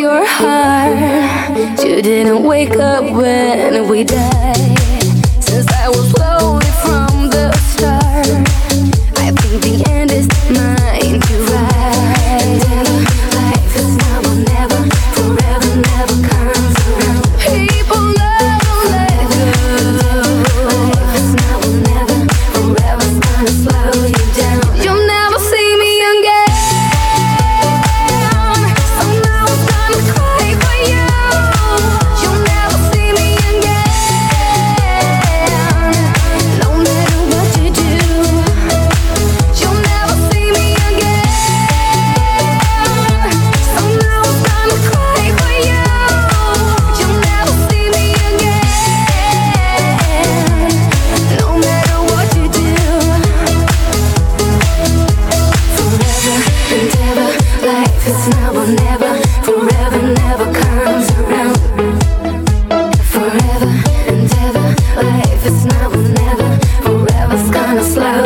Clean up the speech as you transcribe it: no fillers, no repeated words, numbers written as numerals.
your heart. You didn't wake up when we died. Since I was lonely from the start, I think the end is mine to ride. Life is now or never, forever never comes around. People never let go. Life is now or never, forever's gonna slow you down. You'll never see me again. So now I'm gonna cry for you. You'll never see me again. No matter what you do, you'll never see me again. So now I'm gonna cry for you. You'll never see me again. No matter what you do. Forever and ever, life is now or never. Forever never comes around. Forever and ever, life is now or never. Forever's gonna slow